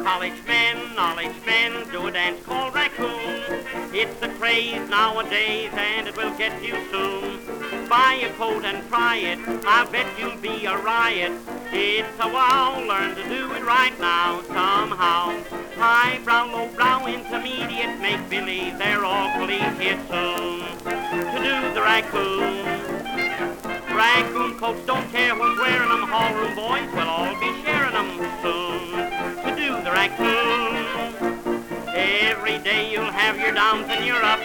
college men, knowledge men, do a dance called raccoon. It's the craze nowadays, and it will get you soon. Buy a coat and try it, I bet you'll be a riot. It's a wow, learn to do it right now, somehow. Highbrow, lowbrow, intermediate, make-believe, they're all collegiate soon. To do the raccoon. Raccoon coats don't care who's wearing them, hallroom boys will all be sharing them soon. To do the raccoon. Every day you'll have your downs and your ups.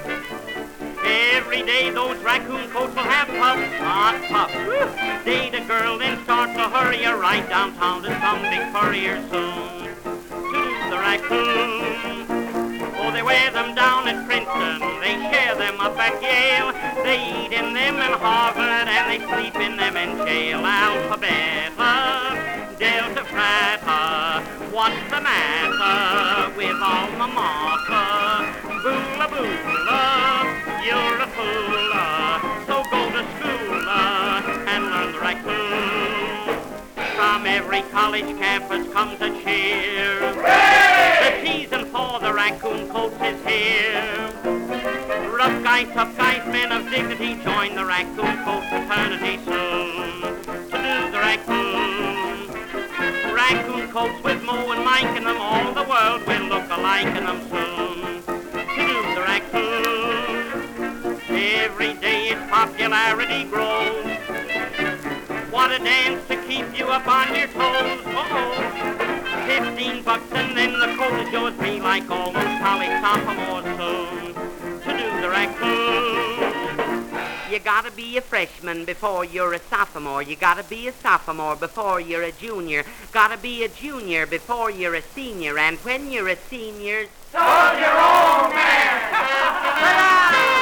Every day those raccoon coats will have puffs, hot puffs. Date a girl, then start to hurry her right downtown to some big courier soon. To do the raccoon. Oh, they wear them down at Princeton, they share them up at Yale. They eat in them in Harvard and they sleep in them in jail. Alpha, beta, delta, fata, what's the matter with alma mater? Boola, boola, you're a fool, so go to school and learn the raccoon. From every college campus comes a cheer. The season for the raccoon coats is here. Rough guys, tough guys, men of dignity, join the raccoon coat fraternity soon. To do the raccoon. Raccoon coats with Moe and Mike in them, all the world will look alike in them soon. To do the raccoon. Every day its popularity grows. What a dance to keep you up on your toes. Uh-oh. $15 and then the coat is yours. Be like all those college sophomores soon. To do the raccoon. You gotta be a freshman before you're a sophomore. You gotta be a sophomore before you're a junior. Gotta be a junior before you're a senior. And when you're a senior, so's your old man.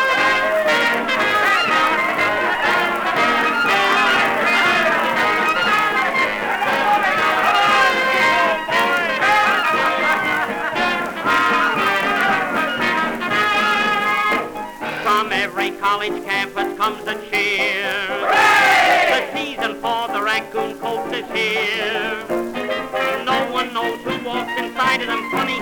From every college campus comes a cheer. Hooray! The season for the raccoon coats is here. No one knows who walks inside of them funny